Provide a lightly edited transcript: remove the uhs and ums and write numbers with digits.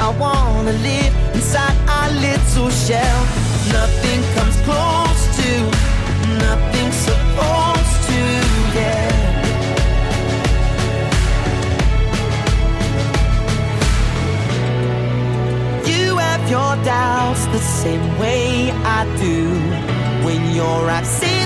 I wanna live inside our little shell. Nothing comes close to, nothing's supposed to, yeah. You have your doubts the same way I do. When you're out